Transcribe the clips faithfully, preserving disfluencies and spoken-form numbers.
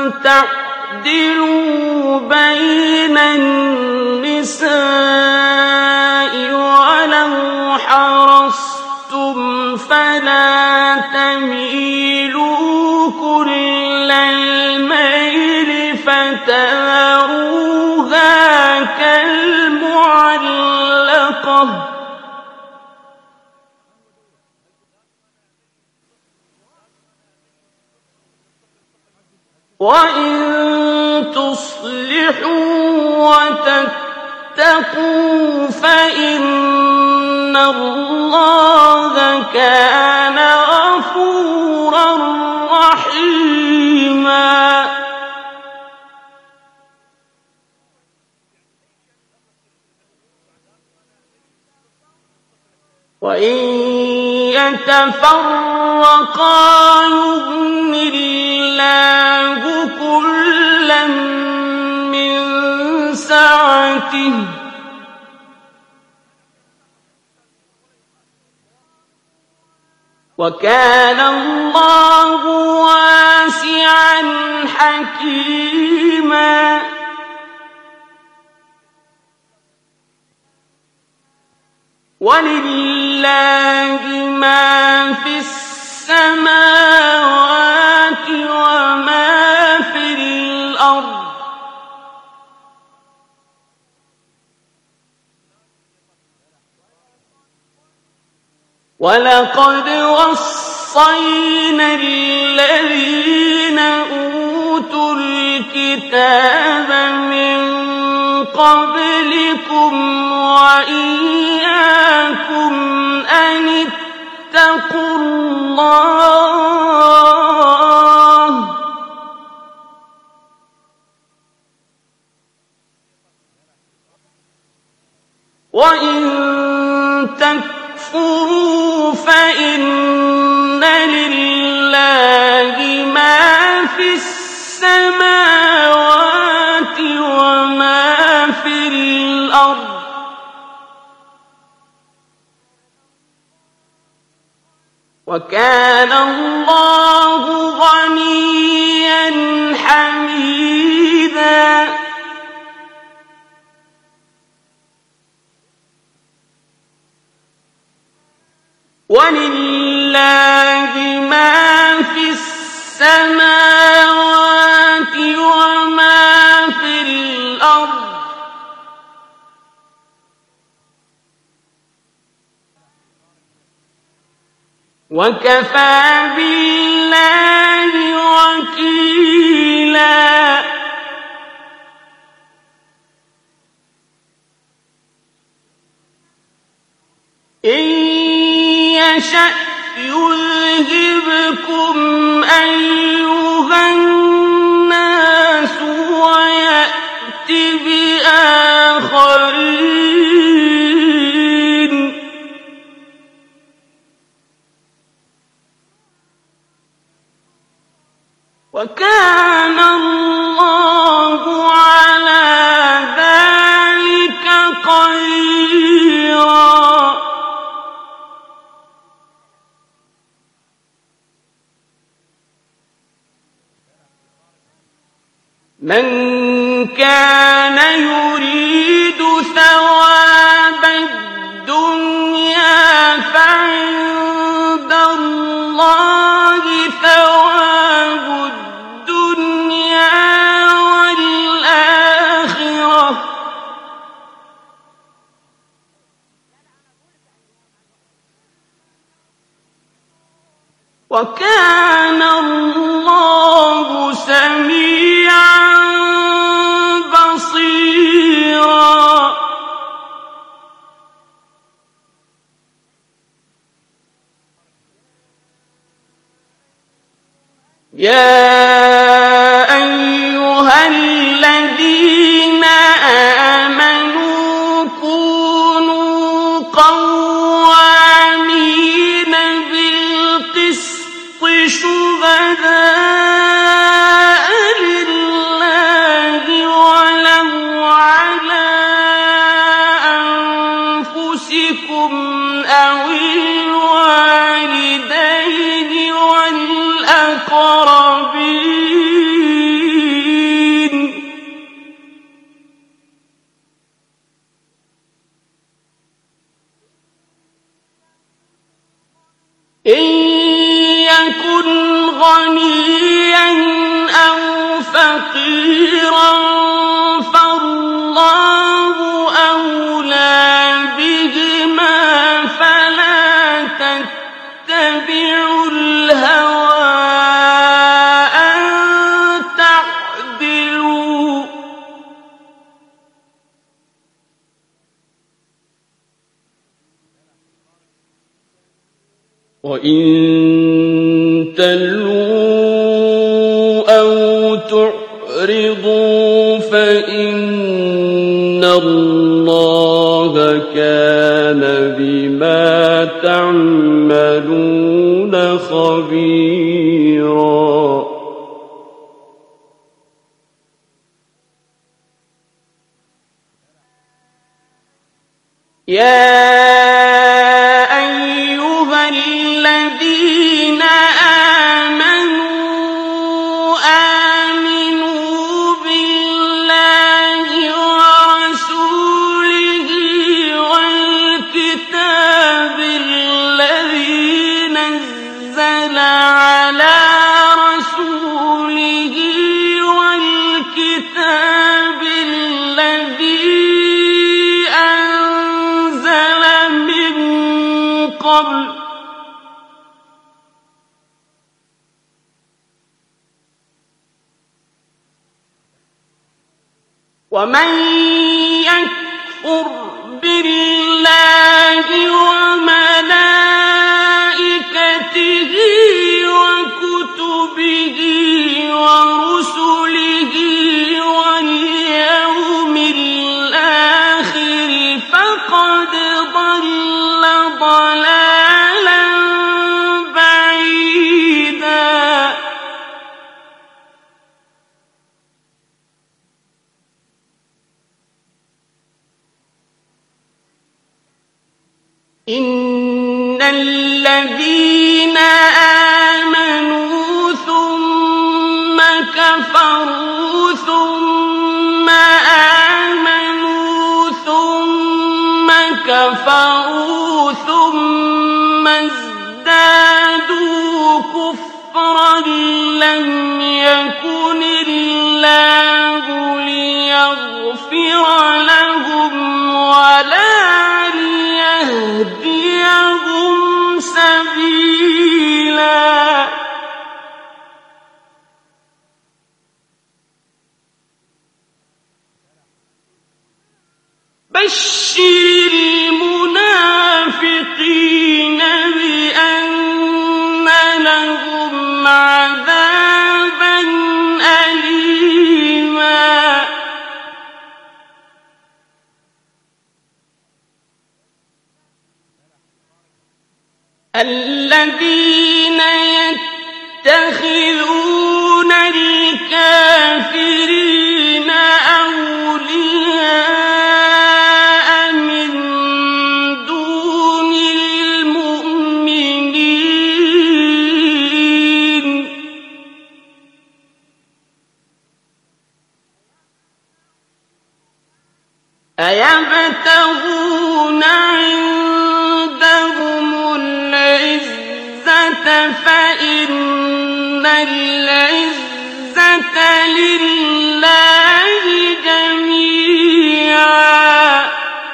تعدلوا بين النساء ولو حرصتم فلا تميلوا كل الميل فتذروها كالمعلقة وإن تصلحوا وتتقوا فإن الله كان غفورا رحيما. وإن يتفرقا يغن الله كلا من سعته وكان الله واسعا حكيما. ولله ما في السماوات وما في الأرض ولقد وصينا الذين أوتوا الكتاب من قبلكم وإياكم أن اتقوا الله وإن تكفروا فإن لله ما في السماوات وما في الأرض وكان الله غنيا حميدا. ولله ما في السماوات وما في الأرض وكفى بالله وكيلا. إن يشأ يذهبكم أيها الناس ويأت بآخرين وكان الله على ذلك قديرا. من كان يريد ثواب الدنيا فعند الله ثواب الدنيا والآخرة وكان الله سميعا بصيرا. يا أيها الذين آمنوا كونوا قوامين بالقسط شهداء لله ولو على أنفسكم أو الوالدين والأقربين فقيرا فالله أولى بهما فلا تتبعوا الهوى أن تعدلوا وإن تلووا أو تعرضوا فإن الله كان بما تعملون خبيرا يا أيها الذين آمنوا آمنوا بالله ورسوله والكتاب الذي نزل على رسوله والكتاب الذي أنزل من قبل ومن يكفر بالله وملائكته وكتبه ورسله واليوم الآخر فقد ضل ضلالا بعيدا إن الذين آمنوا ثم كفروا ثم آمنوا ثم كفروا ثم ازدادوا كفرا لم يكن الله ليغفر لهم ولا ليهديهم سبيلا بشر المنافقين بأن لهم عذابا أليما الذين يتخذون الكافرين أولياء من دون المؤمنين أيبتغون عندهم العزة فإن العزة لله جميعا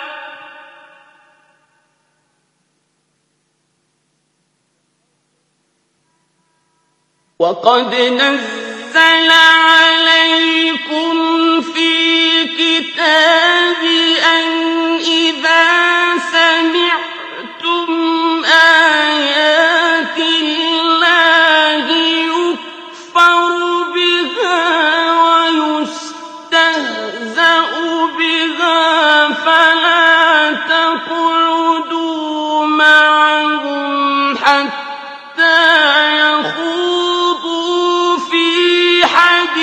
وقد نزل عليكم في الكتاب أن إذا سمعتم آيات الله يكفر بها ويستهزأ بها فلا تقعدوا معهم حتى يخوضوا في حديث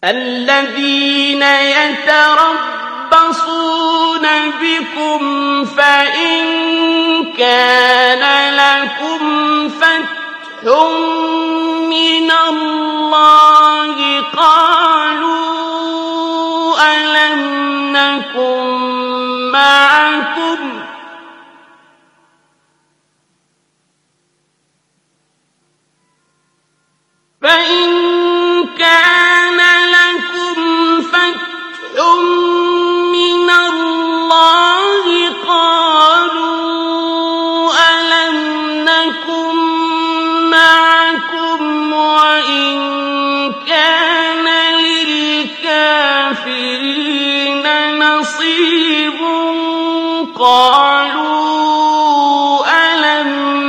الذين يتربصون بكم فإن كان لكم فتح من الله قالوا ألم نكن معكم فإن كان لكم فتح من الله قالوا ألم نكن معكم وإن كان للكافرين نصيب قالوا ألم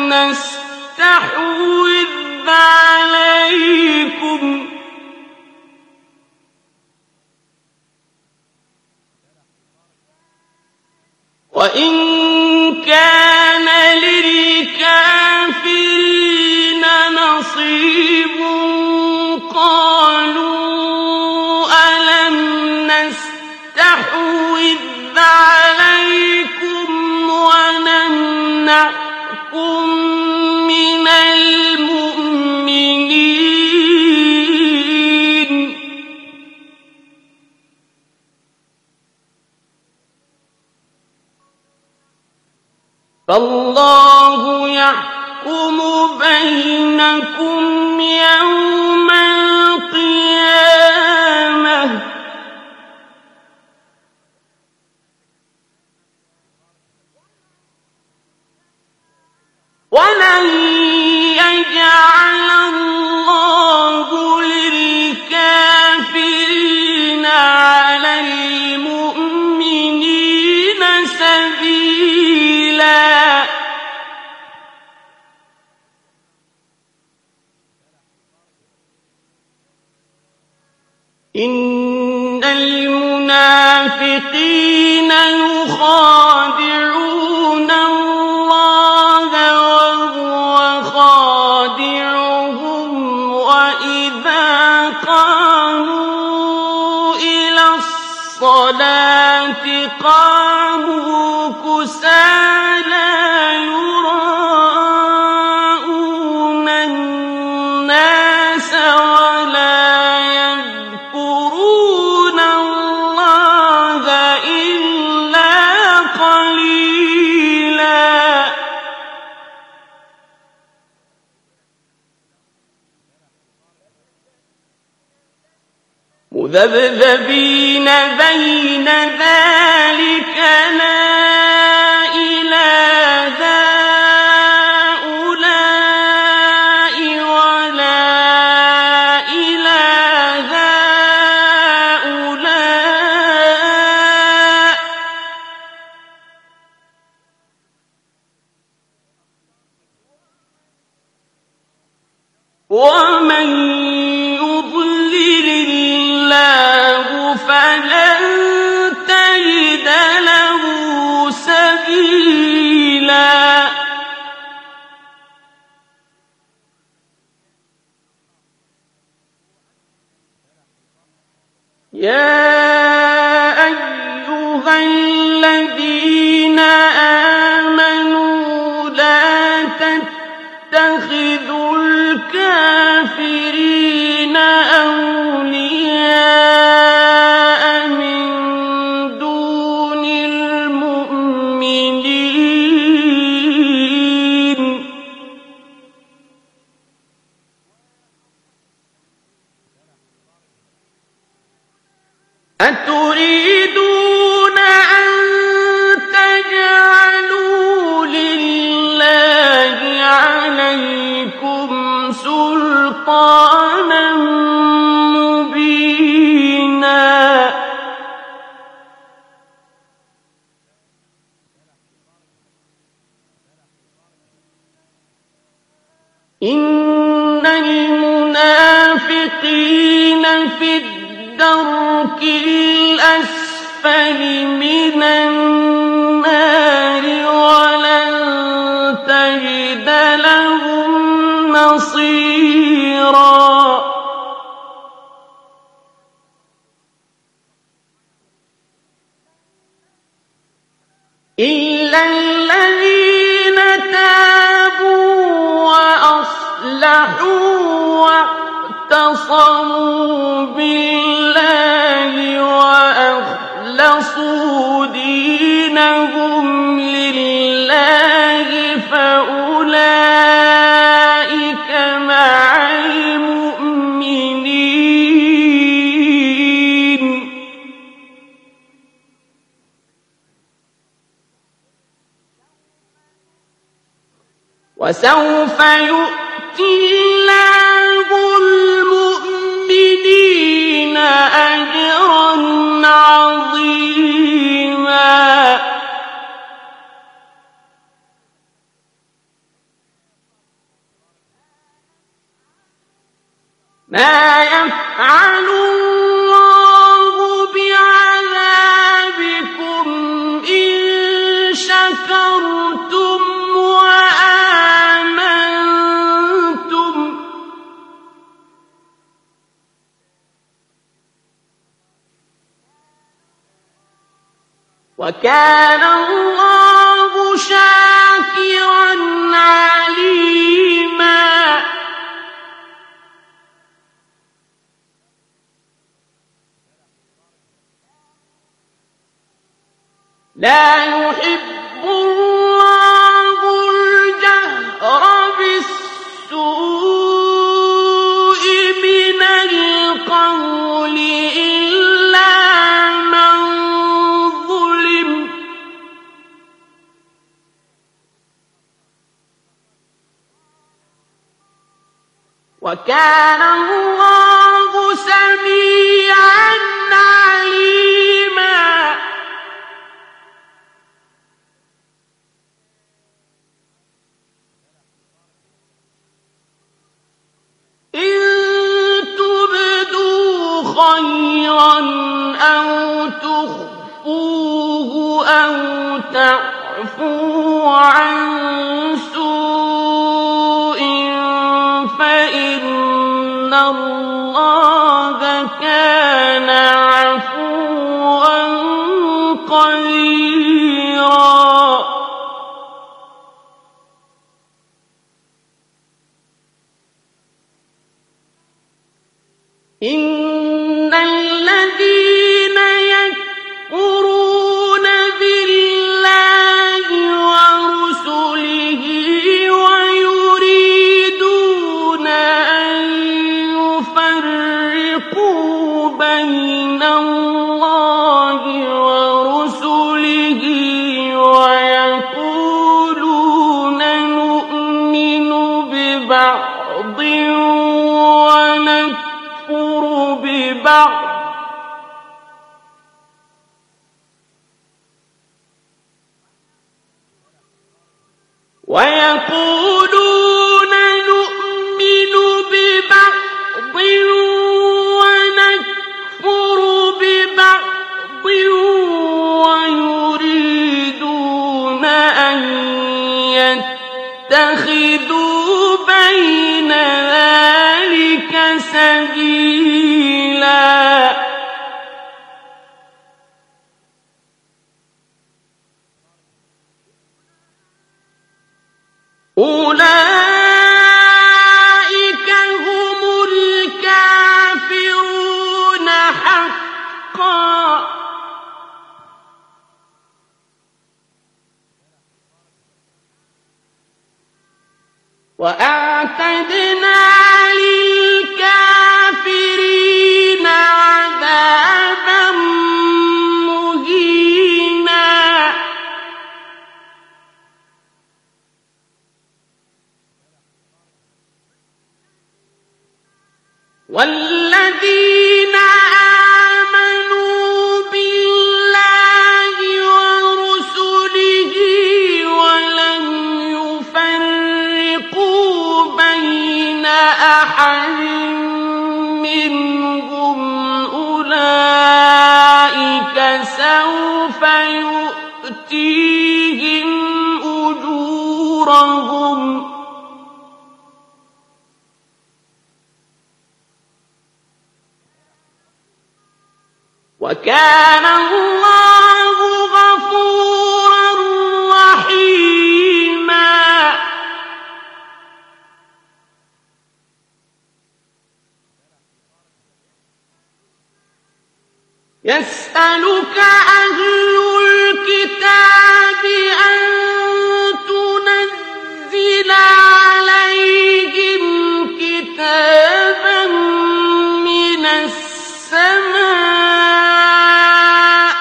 نستحوذ عليكم وإن كان للكافرين نصيب قالوا ألم نستحوذ عليكم ونمنعكم من المؤمنين فالله يحكم بينكم يوم القيامة ولن يجعل الله للكافرين على المؤمنين سبيلا إن المنافقين يخادعون الله وهو خادعهم وإذا قاموا إلى الصلاة قاموا كسالى يراءون الناس ولا يذكرون الله إلا قليلا مذبذبين بين ذلك لا إلى هؤلاء ولا إلى هؤلاء ومن يضلل الله فلن تجد له سبيلا يا أيها الذين آمنوا لا تتخذوا الكافرين أولياء من دون المؤمنين أتريدون أن تجعلوا لله عليكم سلطانا مبينا إن المنافقين في الدرك الأسفل من النار ولن تجد لهم نصيرا أَصْلَحُوا وَاعْتَصَمُوا بِاللَّهِ وَأَخْلَصُوا دِينَهُمْ لِلَّهِ فَأُولَٰئِكَ مَعَ الْمُؤْمِنِينَ ۖ وَسَوْفَ يُؤْتِي اللَّهُ الْمُؤْمِنِينَ أَجْرًا عَظِيمًا. مَا يَفْعَلُ اللَّهُ بِعَذَابِكُمْ إِن شَكَرْتُمْ وَآمَنتُمْ ۚ وَكَانَ اللَّهُ شَاكِرًا عَلِيمًا. لا يحب الله الجهر بالسوء من القول إلا من ظلم، وكان الله سميعا عليما. إن تبدوا خيرا أو تخفوه أو تعفوا عن سوء فإن الله كان عفوا قديرا. إن الذين يكفرون بالله ورسله ويريدون أن يفرقوا بين الله ورسله ويقولون نؤمن ببعض ونكفر ببعض ويقولون نؤمن ببعض ونكفر ببعض ويريدون أن يتخذوا بين ذلك سبيلا. أولئك هم الكافرون حقا، وأعتدنا للكافرين عذابا مهينا. والذين آمنوا بالله ورسله ولم يفرقوا بين أحد منهم أولئك سوف يؤتيهم أجورهم، وكان الله غفورا رحيما. يسألك أهل الكتاب أن تنزل عليهم كتابا من السماء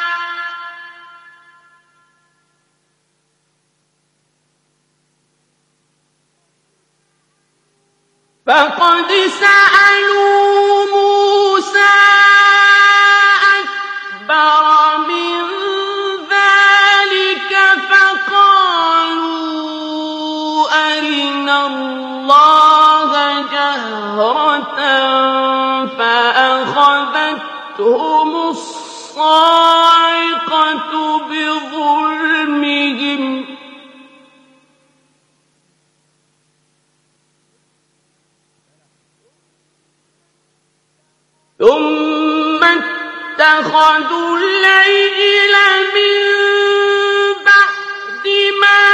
فقد سألوا موسى أكبر من ذلك فقالوا أرنا الله جهرة فأخذتهم الصاعقة بظلمهم ثم اتخذوا العجل من بعد ما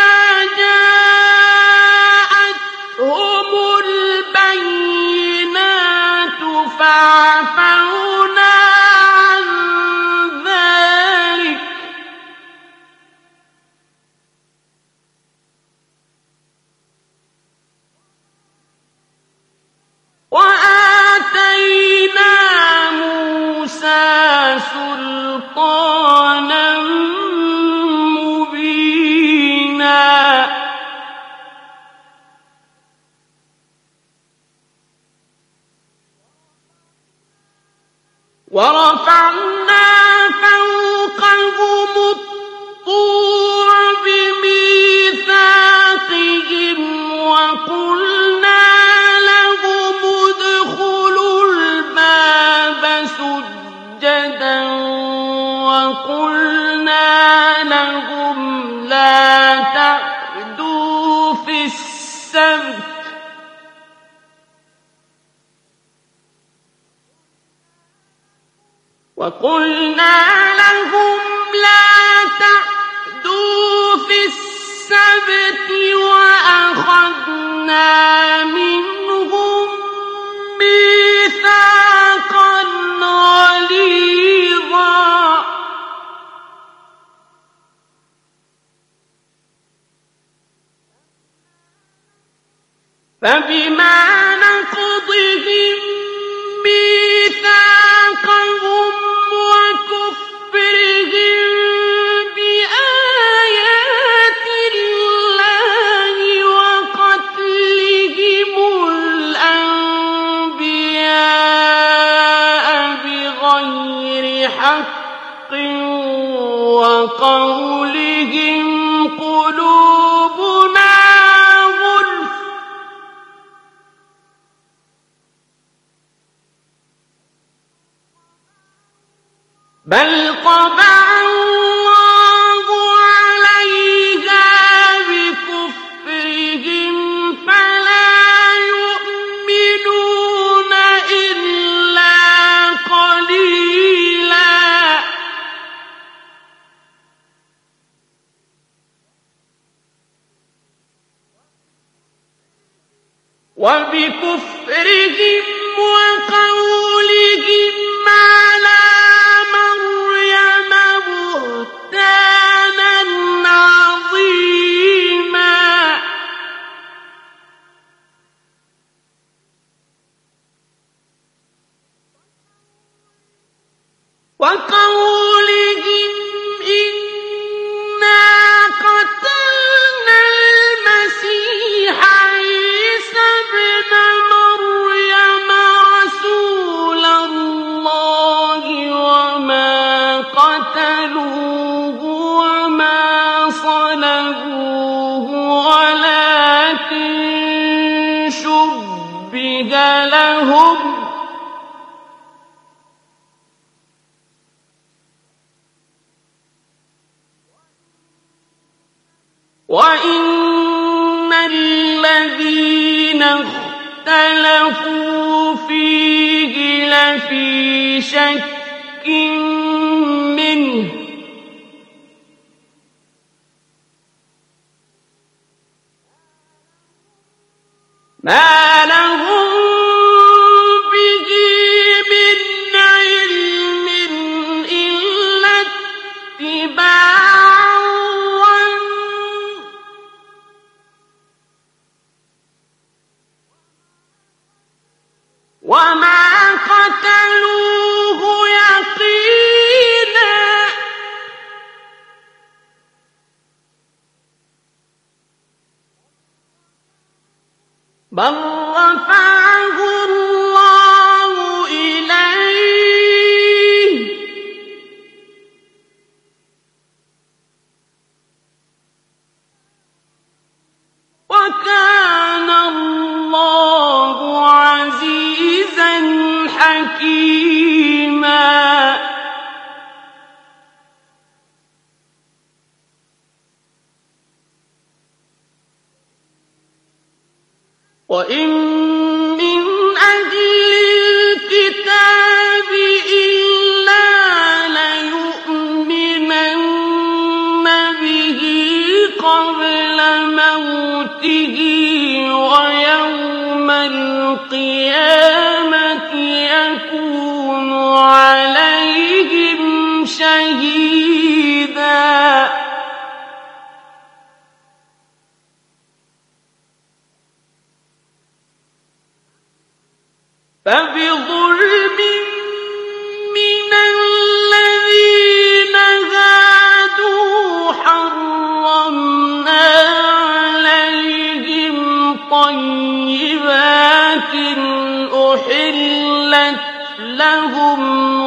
جاءتهم البينات فعفونا عن ذلك وآتينا موسى سلطانا مبينا ورفعنا فوقهم الطور بميثاقهم وقلنا لهم ادخلوا الباب سجدا وقلنا لهم لا تعدوا في السبت وقلنا لهم لا تعدوا في السبت وأخذنا منهم ميثاقا غليظا فبما نقضهم ميثاقهم وكفرهم بآيات الله وقتلهم الأنبياء بغير حق وقولهم قلوبنا غلف بل طبع الله عليها بكفرهم فلا يؤمنون إلا قليلا وبكفرهم وقولهم على مريم بهتانا عظيما وقولهم إنا قتلنا المسيح عيسى ابن مريم رسول الله وما قتلوه وما صلبوه ولكن شبه لهم وإن الذين اختلفوا فيه لفي شك منه ما لهم به من علم وما قتلوه يقينا بل رفعه الله إليه وكان الله عزيزا حكيما. وإن من أهل الكتاب إلا ليؤمنن به قبل موته ويوم القيامة يكون عليهم شهيدا. فبظلم من الذين هادوا حرمنا عليهم طيبات أحلت لهم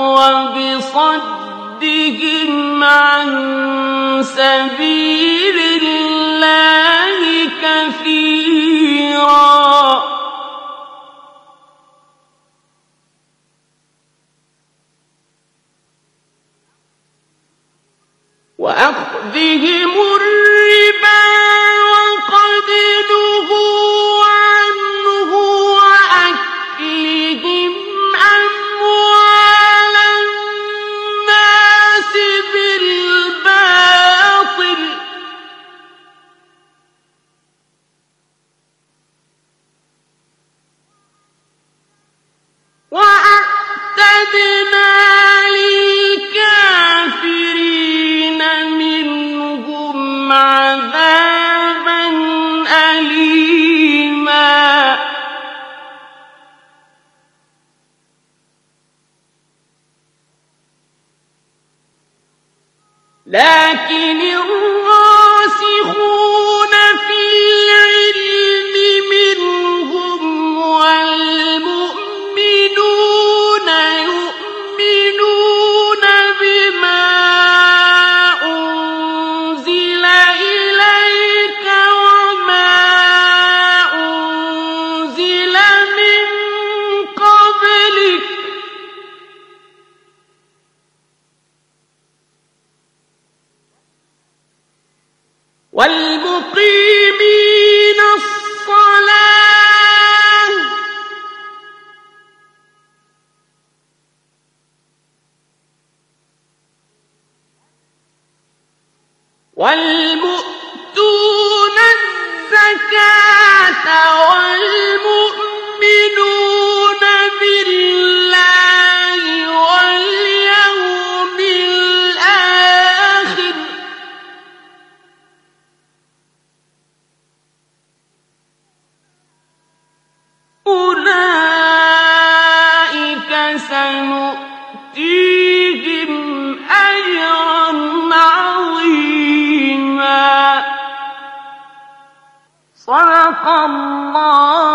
وبصدهم عن سبيل الله كثيرا. وأخذهم الربا وقد نهوا عنه وأكلهم أموال الناس بالباطل وأعتدنا للكافرين منهم عذابا أليما. لكن الراسخون في العلم منهم والمؤمنون يؤمنون بما أنزل إليك وما أنزل من قبلك والمقيمين الصلاة والمؤتون الزكاة والمؤمنون بالله واليوم الآخر أولئك سنؤتيهم أجرا عظيما. صدق الله